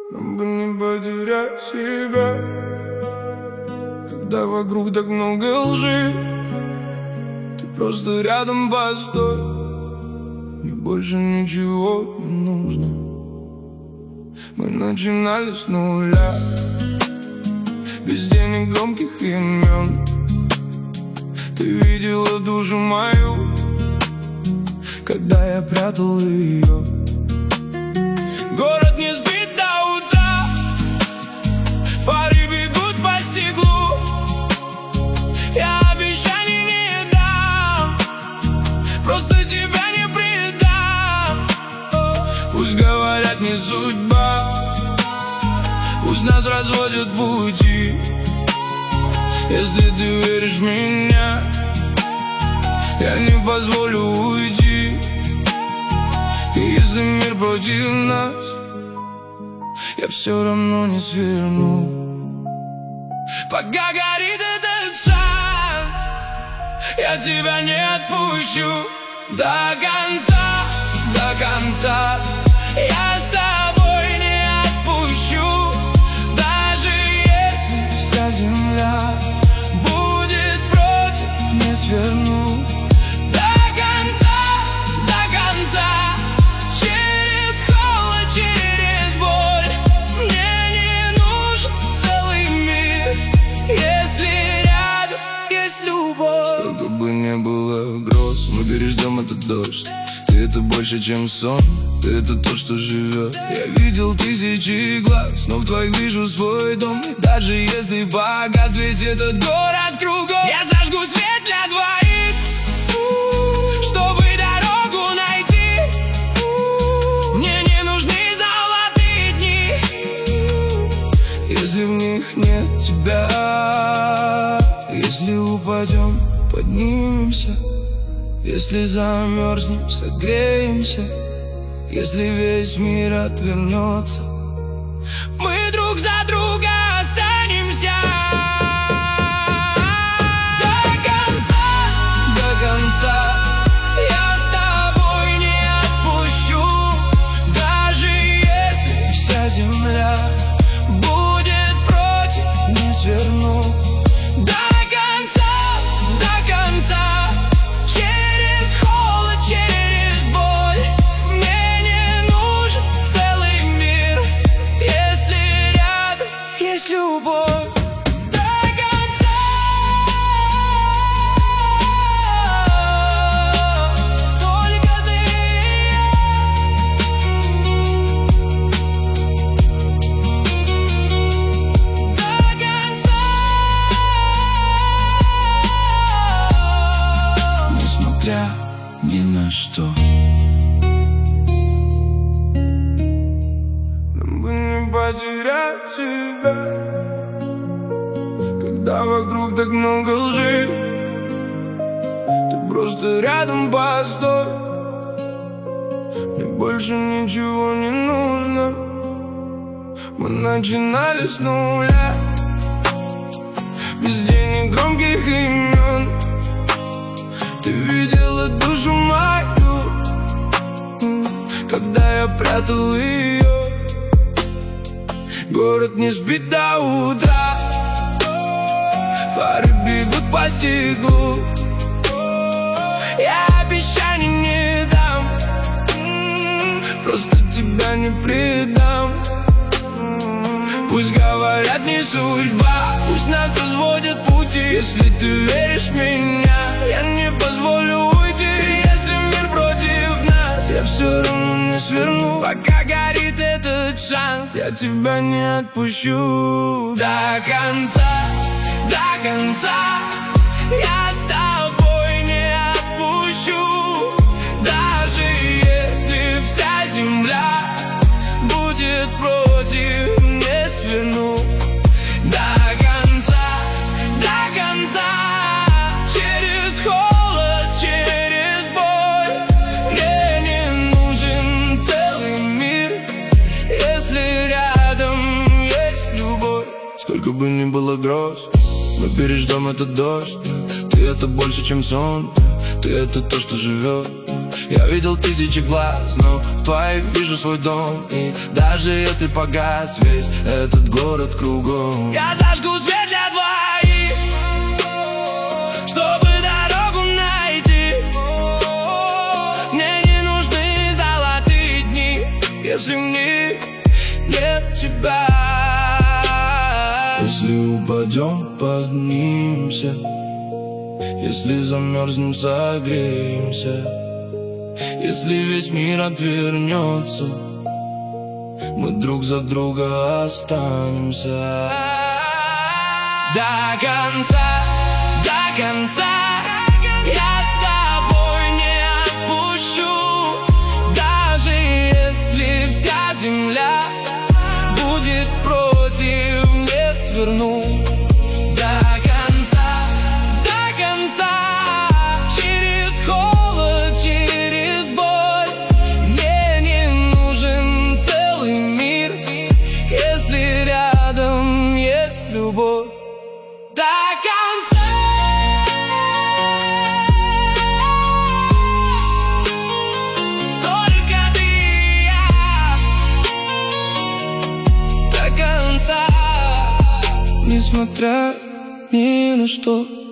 Нам бы не потерять себя, когда вокруг так много лжи. Ты просто рядом постой, мне больше ничего не нужно. Мы начинали с нуля, без денег, громких имен. Ты видела душу мою, когда я прятал ее. Город не спит до утра, фары бегут по стеклу. Я обещаний не дам, просто тебя не предам. Пусть говорят, не судьба, пусть нас разводят пути. Если ты веришь в меня, я не позволю уйти. И если мир против нас, я все равно не сверну. Пока горит этот шанс, я тебя не отпущу. До конца, до конца я с тобой не отпущу. Даже если вся земля будет против, не сверну. Сколько бы не было гроз, мы переждем этот дождь. Ты это больше, чем сон, ты это то, что живет. Я видел тысячи глаз, но в твоих вижу свой дом. И даже если погас весь этот город кругом, я зажгу свет для двоих, чтобы дорогу найти. Мне не нужны золотые дни, если в них нет тебя. Если упадем, поднимемся, если замерзнем, согреемся. Если весь мир отвернется, мы друг за друга останемся. До конца я с тобой не отпущу. Даже если вся земля будет против, не сверну. Любовь до конца, только ты и я. До конца, несмотря ни на что. Нам бы не потерять себя, когда вокруг так много лжи. Ты просто рядом постой, мне больше ничего не нужно. Мы начинали с нуля, без денег, громких имен. Ты видела душу мою, когда я прятал ее. Город не спит до утра, фары бегут по стеклу. Я обещаний не дам, просто тебя не предам. Пусть говорят, не судьба, пусть нас разводят пути. Если ты веришь в меня, я не позволю уйти. И если мир против нас, я все равно не сверну. Пока горит этот шанс, я тебя не отпущу. До конца, до конца я с тобой не отпущу. Даже если вся земля будет против, не сверну. До конца, через холод, через боль. Мне не нужен целый мир, если рядом есть любовь. Сколько бы ни было гроз, мы переждем этот дождь. Ты это больше, чем сон, ты это то, что живет. Я видел тысячи глаз, но в твоих вижу свой дом. И даже если погас весь этот город кругом, я зажгу свет для двоих, чтобы дорогу найти. Мне не нужны золотые дни, если в них нет тебя. Если упадем, поднимемся, если замерзнем, согреемся. Если весь мир отвернется, мы друг за друга останемся. До конца, до конца я с тобой не отпущу. Даже если вся земля будет против, не сверну. Любовь до конца. Только ты и я до конца. Несмотря ни на что.